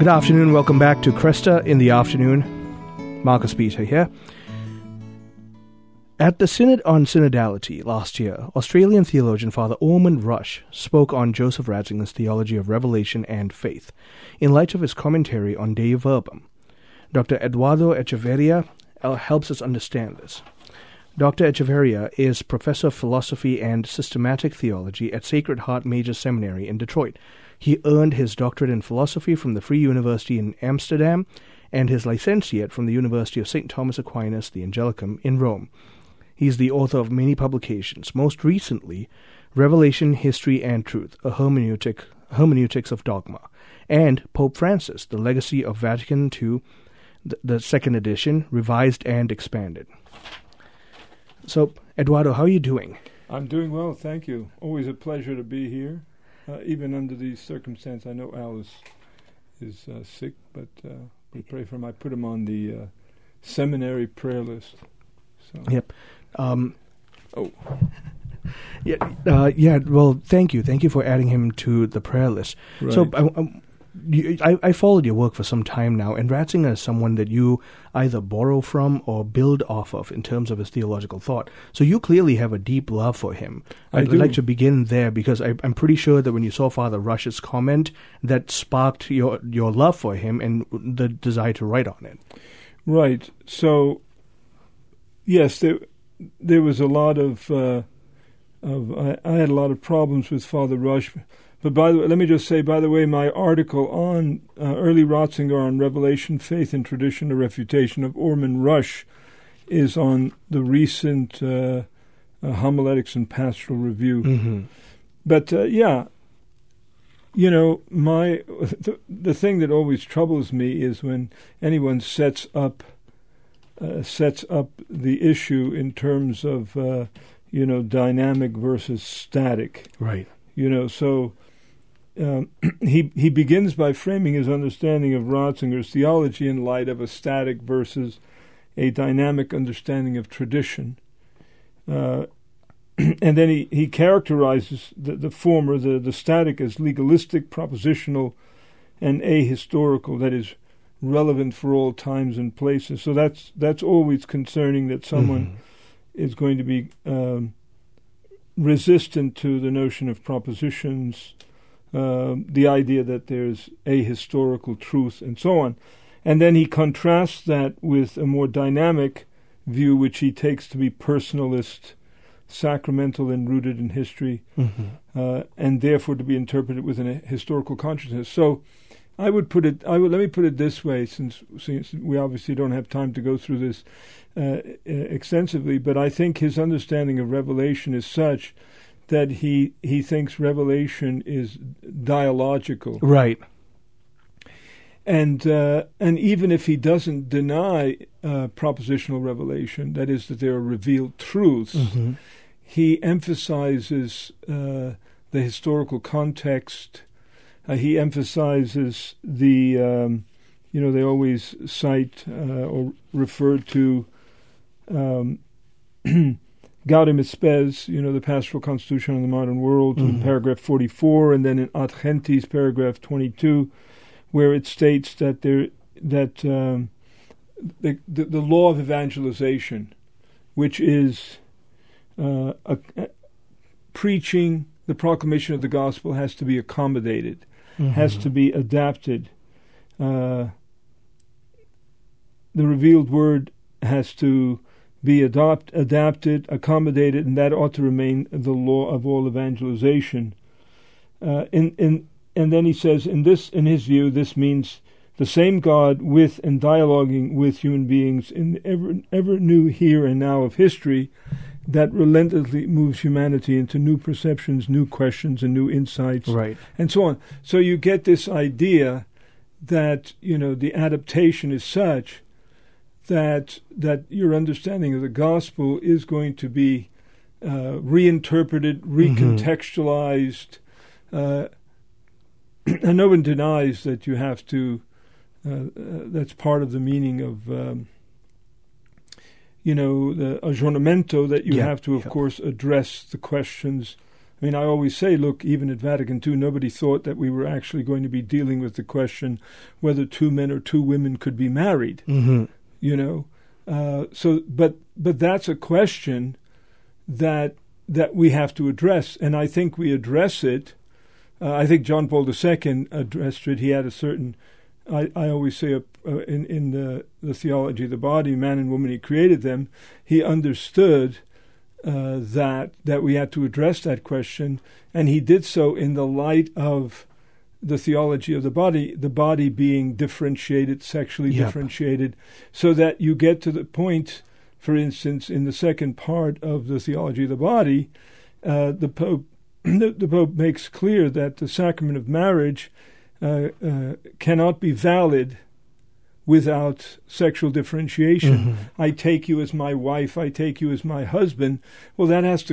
Good afternoon. Welcome back to Cresta in the Afternoon. Marcus Peter here. At the Synod on Synodality last year, Australian theologian Father Ormond Rush spoke on Joseph Ratzinger's theology of revelation and faith in light of his commentary on Dei Verbum. Dr. Eduardo Echeverria helps us understand this. Dr. Echeverria is professor of philosophy and systematic theology at Sacred Heart Major Seminary in Detroit. He earned his doctorate in philosophy from the Free University in Amsterdam and his licentiate from the University of St. Thomas Aquinas, the Angelicum, in Rome. He is the author of many publications, most recently Revelation, History, and Truth, a hermeneutics of dogma, and Pope Francis, The Legacy of Vatican II, the second edition, revised and expanded. So, Eduardo, how are you doing? I'm doing well, thank you. Always a pleasure to be here, even under these circumstances. I know Al is sick, but we pray for him. I put him on the seminary prayer list. So. Yep. Well, thank you. Thank you for adding him to the prayer list. Right. So I followed your work for some time now, and Ratzinger is someone that you either borrow from or build off of in terms of his theological thought. So you clearly have a deep love for him. I'd like to begin there because I'm pretty sure that when you saw Father Rush's comment, that sparked your love for him and the desire to write on it. Right. So, yes, there was a lot of I had a lot of problems with Father Rush. But by the way, let me just say, my article on early Ratzinger on Revelation, Faith and Tradition, a refutation of Ormond Rush, is on the recent Homiletics and Pastoral Review. Mm-hmm. But the thing that always troubles me is when anyone sets up the issue in terms of dynamic versus static. Right. So he begins by framing his understanding of Ratzinger's theology in light of a static versus a dynamic understanding of tradition. And then he characterizes the former, the static, as legalistic, propositional, and ahistorical, that is, relevant for all times and places. So that's always concerning, that someone is going to be resistant to the notion of propositions, the idea that there's ahistorical truth, and so on. And then he contrasts that with a more dynamic view, which he takes to be personalist, sacramental, and rooted in history, and therefore to be interpreted within a historical consciousness. So let me put it this way, since we obviously don't have time to go through this extensively, but I think his understanding of revelation is such that he thinks revelation is dialogical. Right. And even if he doesn't deny propositional revelation, that is, that there are revealed truths, he emphasizes the historical context. He emphasizes the, they always cite or refer to Gaudium et Spes, the Pastoral Constitution on the Modern World, in paragraph 44, and then in Ad Gentis, paragraph 22, where it states that the law of evangelization, which is preaching, the proclamation of the gospel, has to be accommodated, has to be adapted. The revealed word has to be adapted, accommodated, and that ought to remain the law of all evangelization. And then he says, in his view, this means the same God with and dialoguing with human beings in the ever new here and now of history, that relentlessly moves humanity into new perceptions, new questions, and new insights, right, and so on. So you get this idea that the adaptation is such that your understanding of the gospel is going to be reinterpreted, recontextualized. And no one denies that you have to. That's part of the meaning of the aggiornamento, that you have to, of course, address the questions I mean, I always say, look, even at Vatican II, nobody thought that we were actually going to be dealing with the question whether two men or two women could be married. Mm-hmm. You know, but that's a question that we have to address, and I think we address it. I think John Paul II addressed it. He had a certain, I always say, in the theology of the body, man and woman, he created them. He understood that we had to address that question, and he did so in the light of the theology of the body being differentiated, sexually differentiated, so that you get to the point, for instance, in the second part of the theology of the body, the Pope makes clear that the sacrament of marriage cannot be valid without sexual differentiation. Mm-hmm. I take you as my wife, I take you as my husband. Well, that has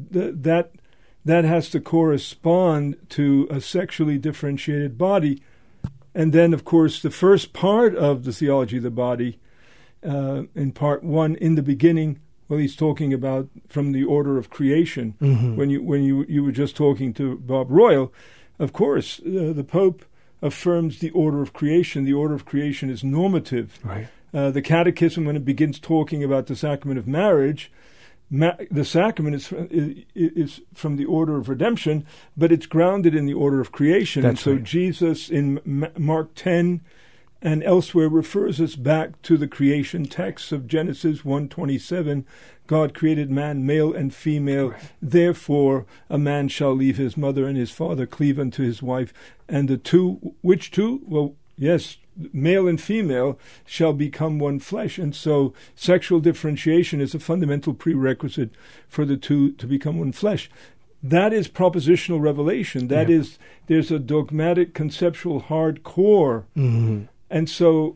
to correspond to a sexually differentiated body. And then, of course, the first part of the theology of the body, in part one, in the beginning, well, he's talking about from the order of creation. Mm-hmm. When you were just talking to Bob Royal, of course, the Pope affirms the order of creation. The order of creation is normative. Right. The Catechism, when it begins talking about the sacrament of marriage, the sacrament is from the order of redemption, but it's grounded in the order of creation. That's and so right. Jesus in Mark 10 and elsewhere refers us back to the creation text of Genesis 1:27. God created man, male and female. Right. Therefore, a man shall leave his mother and his father, cleave unto his wife, and the two, which two? Well, yes, male and female shall become one flesh. And so sexual differentiation is a fundamental prerequisite for the two to become one flesh. That is propositional revelation. That is, there's a dogmatic, conceptual hard core. Mm-hmm. And so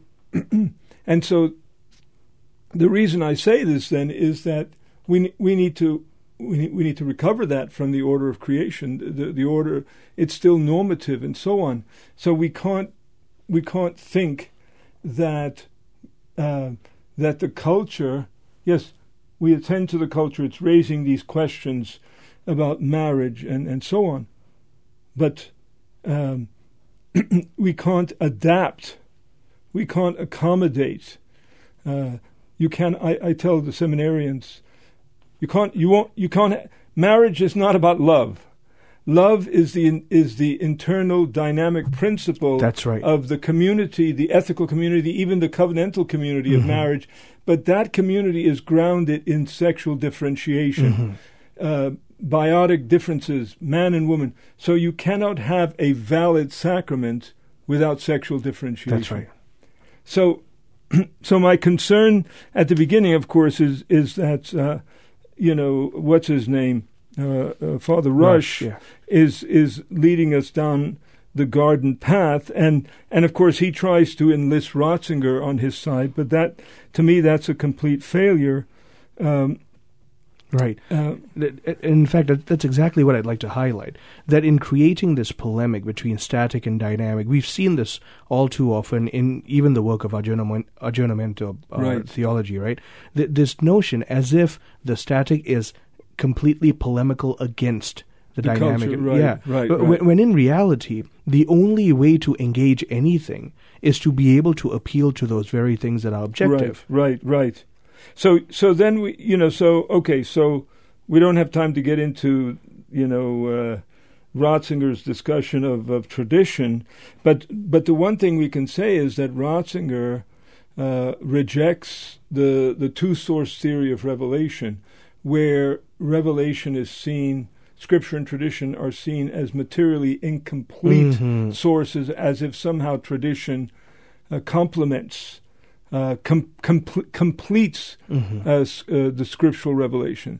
the reason I say this then is that we need to recover that from the order of creation. The order, it's still normative and so on. So we can't think that the culture, yes, we attend to the culture. It's raising these questions about marriage and so on, but we can't adapt. We can't accommodate. You can. I tell the seminarians, you can't. Marriage is not about love. Love is the internal dynamic principle. That's right. Of the community, the ethical community, even the covenantal community of marriage. But that community is grounded in sexual differentiation, biotic differences, man and woman. So you cannot have a valid sacrament without sexual differentiation. That's right. So my concern at the beginning, of course, is that what's his name, Father Rush, is leading us down the garden path, and of course he tries to enlist Ratzinger on his side, but that, to me, that's a complete failure. Right. In fact, that's exactly what I'd like to highlight, that in creating this polemic between static and dynamic, we've seen this all too often in even the work of Aggiornamento theology, right? This notion as if the static is completely polemical against the dynamic. Culture, right. When in reality, the only way to engage anything is to be able to appeal to those very things that are objective. Right. So then so we don't have time to get into Ratzinger's discussion of tradition, but the one thing we can say is that Ratzinger rejects the two-source theory of revelation, where revelation is seen, Scripture and tradition are seen as materially incomplete sources, as if somehow tradition complements. Completes the scriptural revelation.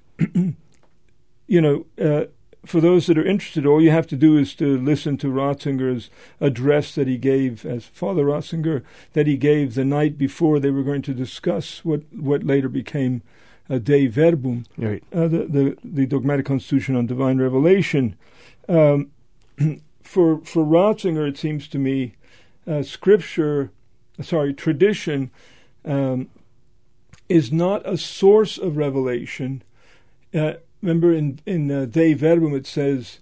For those that are interested, all you have to do is to listen to Ratzinger's address that he gave, as Father Ratzinger, that he gave the night before they were going to discuss what later became Dei Verbum, right. the dogmatic constitution on divine revelation. For Ratzinger, it seems to me, tradition is not a source of revelation. remember in Dei Verbum it says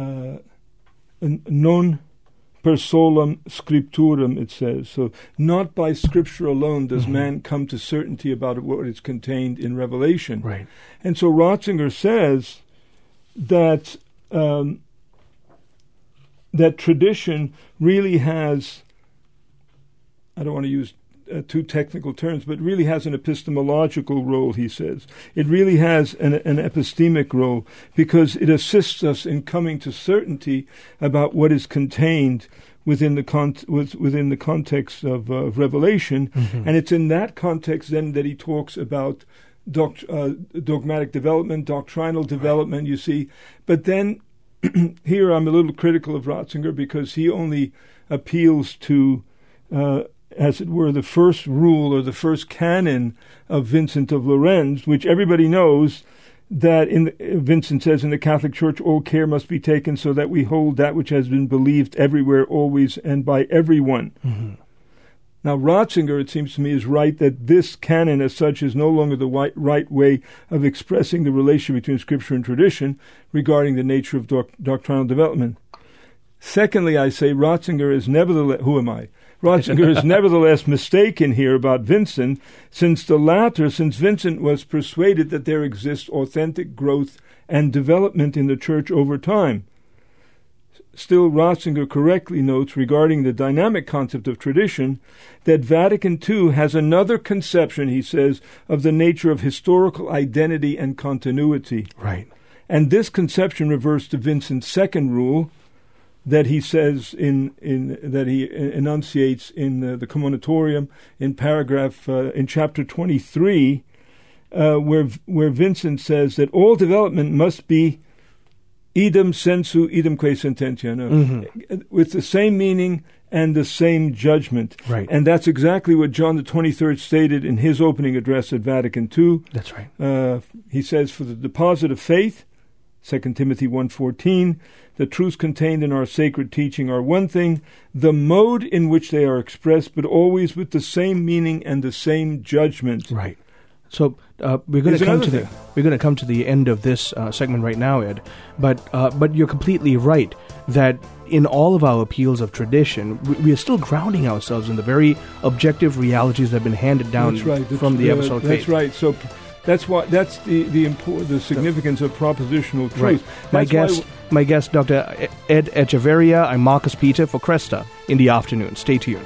non per solum scripturam, it says. So not by Scripture alone does man come to certainty about what is contained in Revelation. Right. And so Ratzinger says that that tradition really has, I don't want to use too technical terms, but really has an epistemological role, he says. It really has an epistemic role because it assists us in coming to certainty about what is contained within the context of Revelation. And it's in that context then that he talks about dogmatic development, doctrinal development, you see. But then here I'm a little critical of Ratzinger because he only appeals to as it were, the first rule or the first canon of Vincent of Lorraine, which everybody knows that Vincent says in the Catholic Church, all care must be taken so that we hold that which has been believed everywhere, always, and by everyone. Now, Ratzinger, it seems to me, is right that this canon as such is no longer the right way of expressing the relation between Scripture and tradition regarding the nature of doctrinal development. Secondly, I say Ratzinger is nevertheless... Who am I? Ratzinger is nevertheless mistaken here about Vincent, since Vincent was persuaded that there exists authentic growth and development in the Church over time. Still, Ratzinger correctly notes regarding the dynamic concept of tradition that Vatican II has another conception, he says, of the nature of historical identity and continuity. Right. And this conception refers to Vincent's second rule, that he says that he enunciates in the Commonitorium in paragraph in chapter 23, where Vincent says that all development must be idem sensu, idem que sententia, with the same meaning and the same judgment. Right. And that's exactly what John the 23rd stated in his opening address at Vatican II. That's right. He says, for the deposit of faith, 2 Timothy 1:14, the truths contained in our sacred teaching are one thing, the mode in which they are expressed, but always with the same meaning and the same judgment. Right. So we're going to come to the end of this segment right now, Ed. But you're completely right that in all of our appeals of tradition, we are still grounding ourselves in the very objective realities that have been handed down from the apostolic faith. That's right. So that's the significance of propositional truth. Right. My guest, Dr. Ed Echeverria. I'm Marcus Peter for Cresta in the afternoon. Stay tuned.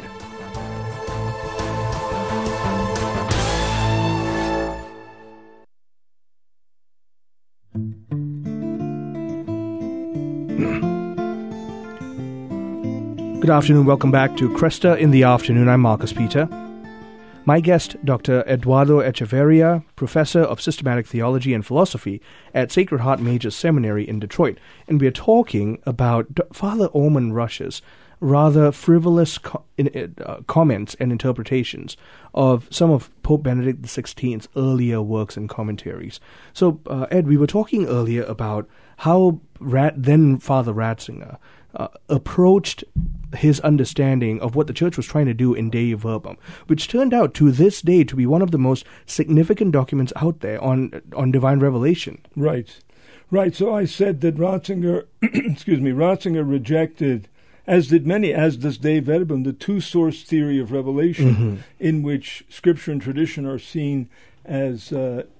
Good afternoon. Welcome back to Cresta in the afternoon. I'm Marcus Peter. My guest, Dr. Eduardo Echeverria, Professor of Systematic Theology and Philosophy at Sacred Heart Major Seminary in Detroit, and we are talking about Father Orman Rush's rather frivolous comments and interpretations of some of Pope Benedict XVI's earlier works and commentaries. So, Ed, we were talking earlier about how then Father Ratzinger approached his understanding of what the Church was trying to do in Dei Verbum, which turned out to this day to be one of the most significant documents out there on divine revelation. Right. So I said that Ratzinger, Ratzinger rejected, as does Dei Verbum, the two-source theory of revelation, in which Scripture and tradition are seen as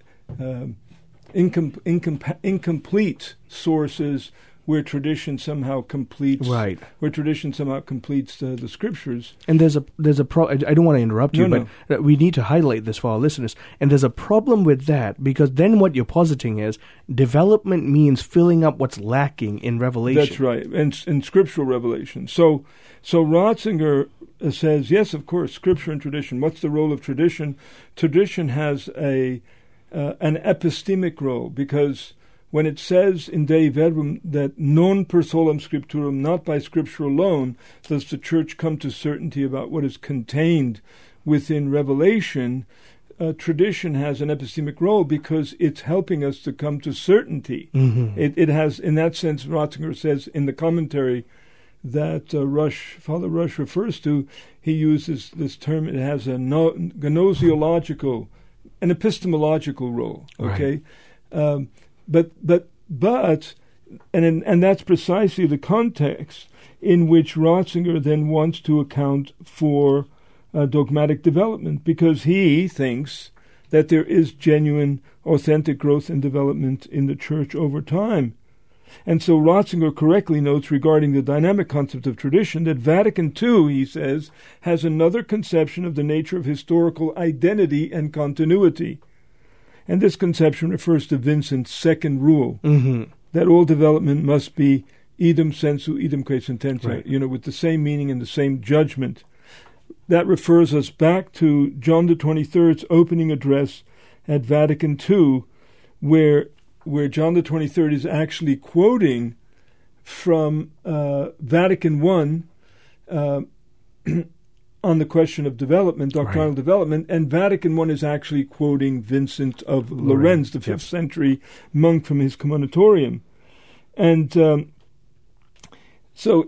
incomplete sources where tradition somehow completes. Right. Where tradition somehow completes the Scriptures. And there's a I don't want to interrupt you, but we need to highlight this for our listeners. And there's a problem with that, because then what you're positing is development means filling up what's lacking in revelation. That's right, and scriptural revelation. So Ratzinger says, yes, of course, Scripture and tradition. What's the role of tradition? Tradition has an epistemic role, because when it says in Dei Verbum that non per solum scripturam, not by Scripture alone, does the Church come to certainty about what is contained within Revelation, tradition has an epistemic role because it's helping us to come to certainty. It has, in that sense, Ratzinger says in the commentary that Father Rush refers to, he uses this term, it has a gnosiological, an epistemological role, okay? Right. and that's precisely the context in which Ratzinger then wants to account for dogmatic development, because he thinks that there is genuine, authentic growth and development in the Church over time. And so Ratzinger correctly notes regarding the dynamic concept of tradition that Vatican II, he says, has another conception of the nature of historical identity and continuity. And this conception refers to Vincent's second rule, that all development must be idem sensu, idem quae sententia, right. With the same meaning and the same judgment. That refers us back to John the 23rd's opening address at Vatican II, where John the 23rd is actually quoting from Vatican I on the question of development, doctrinal development, and Vatican I is actually quoting Vincent of Lorenz, the 5th century monk from his Communitorium. And so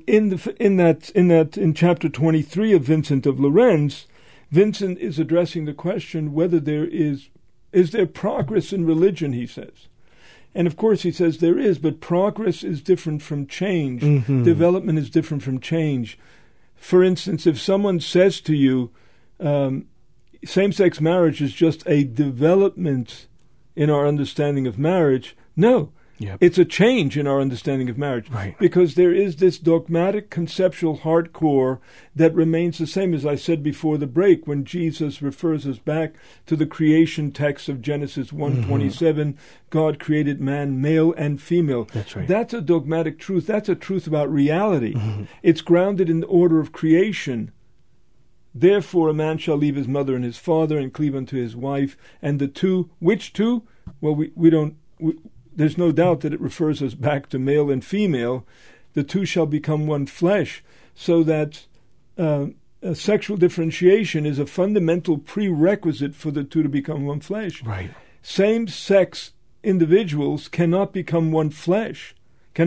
in chapter 23 of Vincent of Lorenz, Vincent is addressing the question whether there is there progress in religion, he says. And of course he says there is, but progress is different from change. Development is different from change. For instance, if someone says to you, same-sex marriage is just a development in our understanding of marriage, no. It's a change in our understanding of marriage, because there is this dogmatic conceptual hardcore that remains the same, as I said before the break, when Jesus refers us back to the creation text of Genesis 1:27, God created man, male and female. That's right. That's a dogmatic truth. That's a truth about reality. It's grounded in the order of creation. Therefore a man shall leave his mother and his father and cleave unto his wife, and the two, which two? Well, there's no doubt that it refers us back to male and female. The two shall become one flesh, so that sexual differentiation is a fundamental prerequisite for the two to become one flesh. Right. Same-sex individuals cannot become one flesh.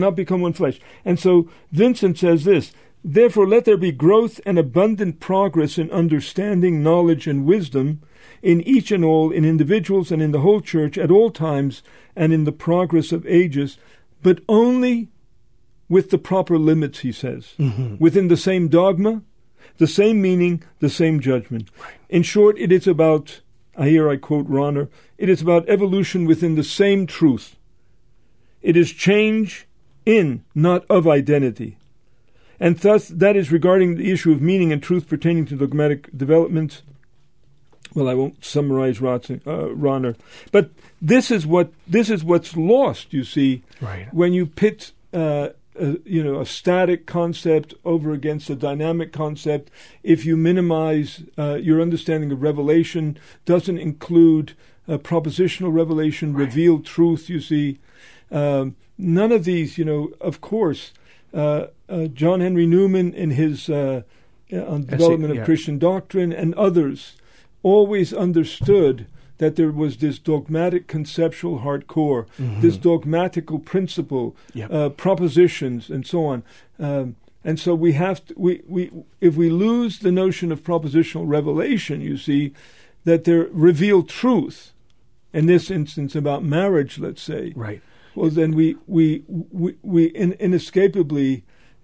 And so Vincent says this, therefore let there be growth and abundant progress in understanding, knowledge, and wisdom in each and all, in individuals and in the whole Church at all times and in the progress of ages, but only with the proper limits, he says, within the same dogma, the same meaning, the same judgment. Right. In short, it is about, here I quote Rahner, it is about evolution within the same truth. It is change in, not of identity. And thus, that is regarding the issue of meaning and truth pertaining to dogmatic development. Well, I won't summarize Rahner, but this is what's lost. You see, when you pit a static concept over against a dynamic concept. If you minimize your understanding of revelation, doesn't include propositional revelation, revealed truth. You see, none of these. Of course, John Henry Newman in his on development of Christian doctrine and others always understood that there was this dogmatic conceptual hardcore, this dogmatical principle, propositions, and so on. And so we have to, if we lose the notion of propositional revelation, you see, that there revealed truth, in this instance about marriage, let's say. Right. Well, then we inescapably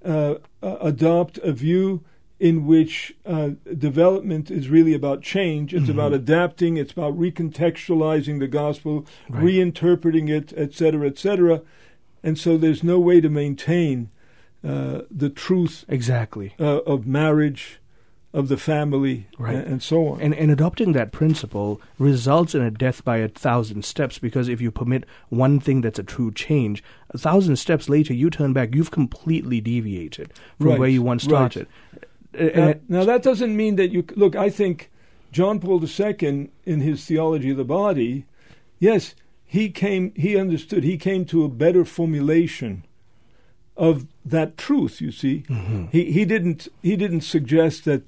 adopt a view in which development is really about change. It's about adapting. It's about recontextualizing the gospel, reinterpreting it, etc., etc. And so there's no way to maintain the truth of marriage, of the family, and so on. And adopting that principle results in a death by 1,000 steps, because if you permit one thing that's a true change, 1,000 steps later you turn back, you've completely deviated from where you once started. Now that doesn't mean that you... Look, I think John Paul II, in his Theology of the Body, yes, he understood, he came to a better formulation of that truth, you see. He didn't suggest that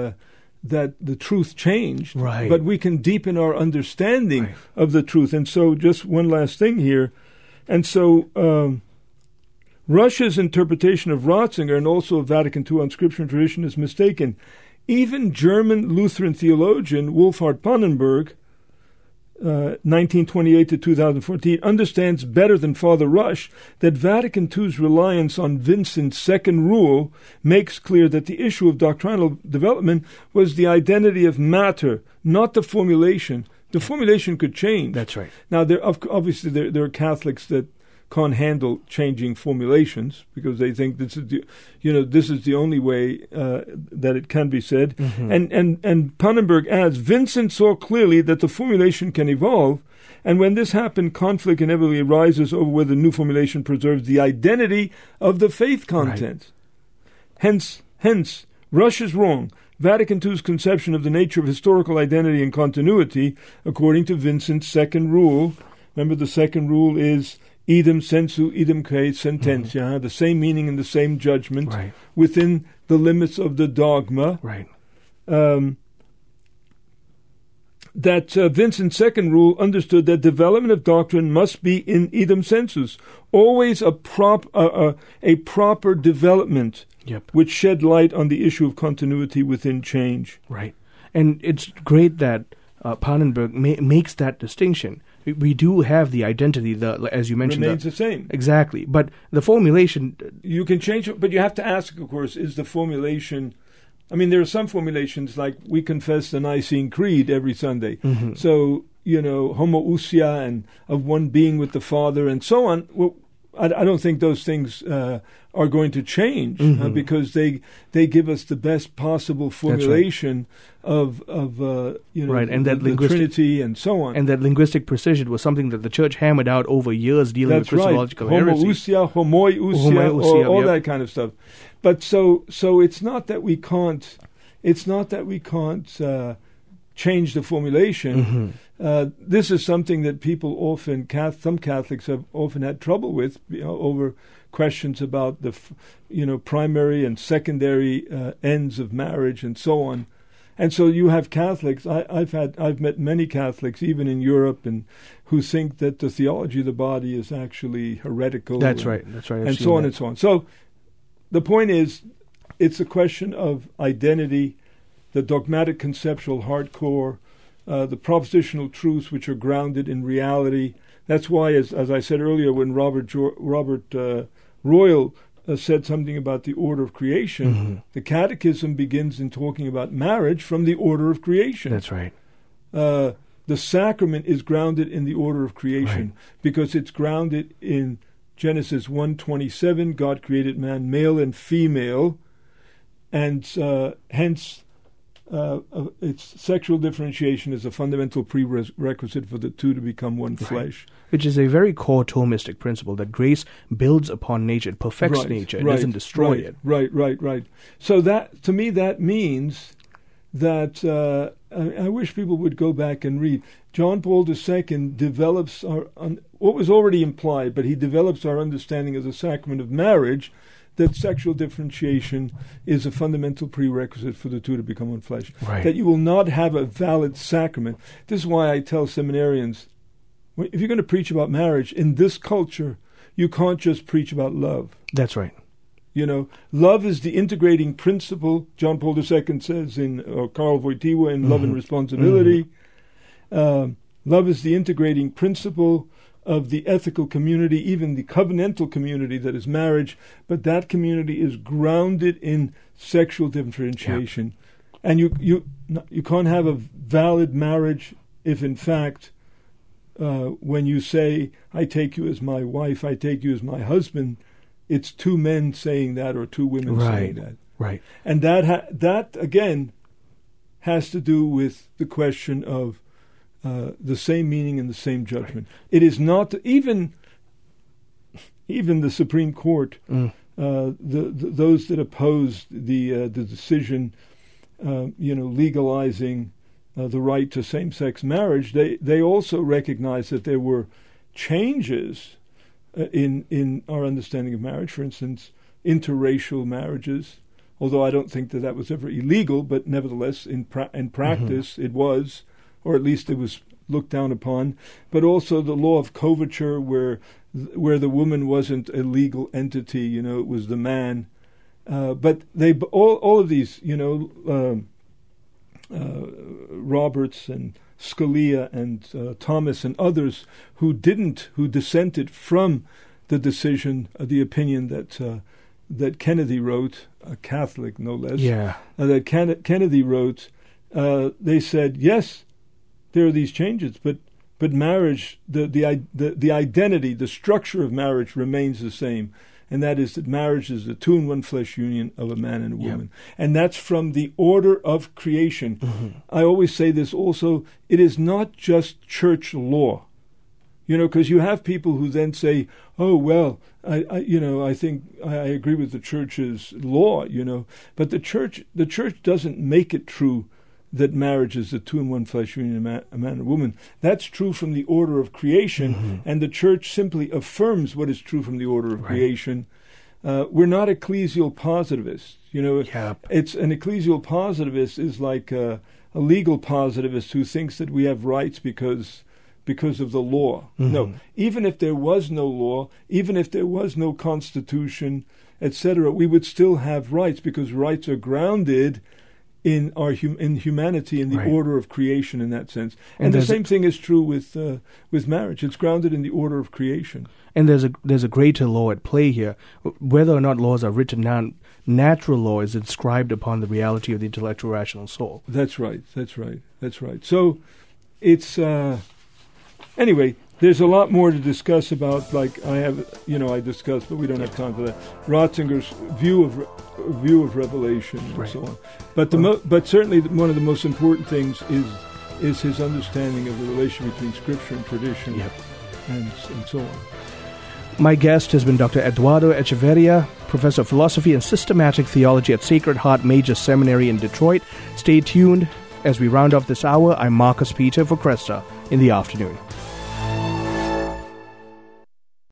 the truth changed, but we can deepen our understanding of the truth. And so just one last thing here. And so Russia's interpretation of Ratzinger and also of Vatican II on Scripture and tradition is mistaken. Even German Lutheran theologian Wolfhard Pannenberg 1928 to 2014, understands better than Father Rush that Vatican II's reliance on Vincent's second rule makes clear that the issue of doctrinal development was the identity of matter, not the formulation. The formulation could change. That's right. Now, obviously there are Catholics that can't handle changing formulations because they think this is the only way that it can be said. Mm-hmm. And Pannenberg adds, Vincent saw clearly that the formulation can evolve, and when this happened, conflict inevitably arises over whether the new formulation preserves the identity of the faith content. Right. Hence, Rush is wrong. Vatican II's conception of the nature of historical identity and continuity, according to Vincent's second rule. Remember, the second rule is idem sensu, idem quae sententia, mm-hmm. The same meaning and the same judgment, right, within the limits of the dogma. Right. That Vincent's second rule understood that development of doctrine must be in idem sensus, always a proper development, yep, which shed light on the issue of continuity within change. Right. And it's great that Pannenberg makes that distinction. We do have the identity, as you mentioned. Remains the same. Exactly. But the formulation... You can change it, but you have to ask, of course, is the formulation... I mean, there are some formulations, like we confess the Nicene Creed every Sunday. Mm-hmm. So, homoousia and of one being with the Father and so on. Well, I don't think those things are going to change, mm-hmm, because they give us the best possible formulation of right, and that the Trinity and so on. And that linguistic precision was something that the Church hammered out over years, dealing with Christological heresy. Homoousia, homoiousia, all that kind of stuff. But so it's not that we can't. It's not that we can't change the formulation. Mm-hmm. This is something that people often, some Catholics have often had trouble with, over questions about the, primary and secondary ends of marriage and so on. And so you have Catholics. I've met many Catholics, even in Europe, and who think that the theology of the body is actually heretical. That's right. And so on and so on. So the point is, it's a question of identity, the dogmatic conceptual hardcore, the propositional truths which are grounded in reality. That's why, as I said earlier, when Robert Royal said something about the order of creation, mm-hmm, the Catechism begins in talking about marriage from the order of creation. That's right. The sacrament is grounded in the order of creation, right, because it's grounded in Genesis 1:27. God created man male and female, and hence its sexual differentiation is a fundamental prerequisite for the two to become one flesh. Which is a very core Thomistic principle, that grace builds upon nature, it perfects nature, it doesn't destroy it. Right. So that, to me, that means that I wish people would go back and read. John Paul II develops what was already implied, but he develops our understanding of the sacrament of marriage, that sexual differentiation is a fundamental prerequisite for the two to become one flesh. Right. That you will not have a valid sacrament. This is why I tell seminarians, if you're going to preach about marriage in this culture, you can't just preach about love. That's right. Love is the integrating principle. John Paul II says in Karl Wojtyła in, mm-hmm, Love and Responsibility. Mm-hmm. Love is the integrating principle of the ethical community, even the covenantal community that is marriage, but that community is grounded in sexual differentiation. Yeah. And you can't have a valid marriage if, in fact, when you say, I take you as my wife, I take you as my husband, it's two men saying that or two women saying that. Right. And that again, has to do with the question of the same meaning and the same judgment. Right. It is not even the Supreme Court, those that opposed the decision, legalizing the right to same-sex marriage. They also recognized that there were changes in our understanding of marriage. For instance, interracial marriages. Although I don't think that was ever illegal, but nevertheless, in practice, mm-hmm, it was. Or at least it was looked down upon, but also the law of coverture, where the woman wasn't a legal entity, it was the man. But they all of these, Roberts and Scalia and Thomas and others who dissented from the decision, the opinion that Kennedy wrote, a Catholic no less, that Kennedy wrote. They said, yes, there are these changes, but marriage, the identity, the structure of marriage remains the same. And that is that marriage is the two in one flesh union of a man and a woman. And that's from the order of creation. Mm-hmm. I always say this also, it is not just church law. Because you have people who then say, oh, well, I think I agree with the church's law, But the church doesn't make it true that marriage is the two in one flesh union, a man and a woman. That's true from the order of creation, and the church simply affirms what is true from the order of creation. We're not ecclesial positivists. It's an ecclesial positivist is like a legal positivist who thinks that we have rights because of the law. No, even if there was no law, even if there was no constitution, etc., we would still have rights because rights are grounded in humanity, in the order of creation, in that sense, and the same thing is true with marriage. It's grounded in the order of creation. And there's a greater law at play here. Whether or not laws are written down, natural law is inscribed upon the reality of the intellectual rational soul. That's right. So, it's anyway. There's a lot more to discuss about, like I discussed, but we don't have time for that. Ratzinger's view of Revelation and so on. But but certainly one of the most important things is his understanding of the relation between Scripture and tradition, and so on. My guest has been Dr. Eduardo Echeverria, Professor of Philosophy and Systematic Theology at Sacred Heart Major Seminary in Detroit. Stay tuned as we round off this hour. I'm Marcus Peter for Cresta in the Afternoon.